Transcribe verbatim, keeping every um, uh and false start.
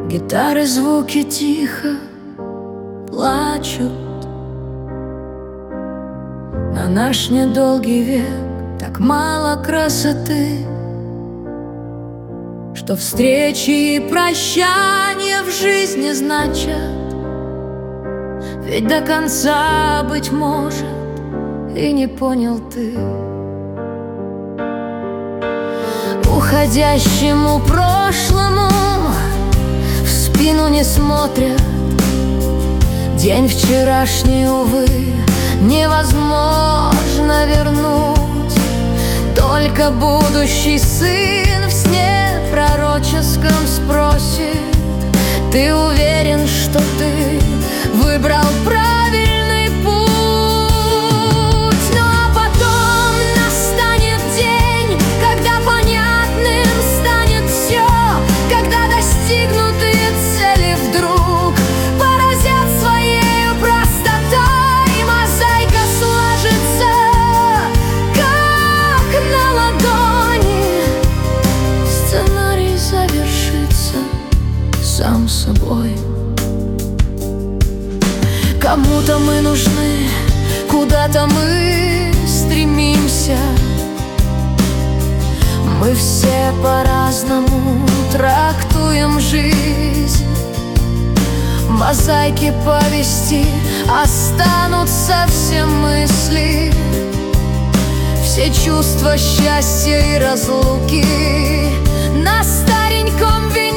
Гитары звуки тихо плачут. На наш недолгий век так мало красоты, что встречи и прощания в жизни значат. Ведь до конца, быть может, и не понял ты. Уходящему прошлому в спину не смотрят. День вчерашний, увы, невозможно вернуть. Только будущий сын в сне пророческом спросит: ты уверен, что ты выбрал правильный путь? Ну а потом настанет день, когда понятным станет все, когда достигнутые цели вдруг поразят своей простотой, и мозаика сложится, как на ладони. Сценарий завершится сам собой. Кому-то мы нужны, куда-то мы стремимся. Мы все по-разному трактуем жизнь. Мозаики повести останутся все мысли, все чувства счастья и разлуки на стареньком веке.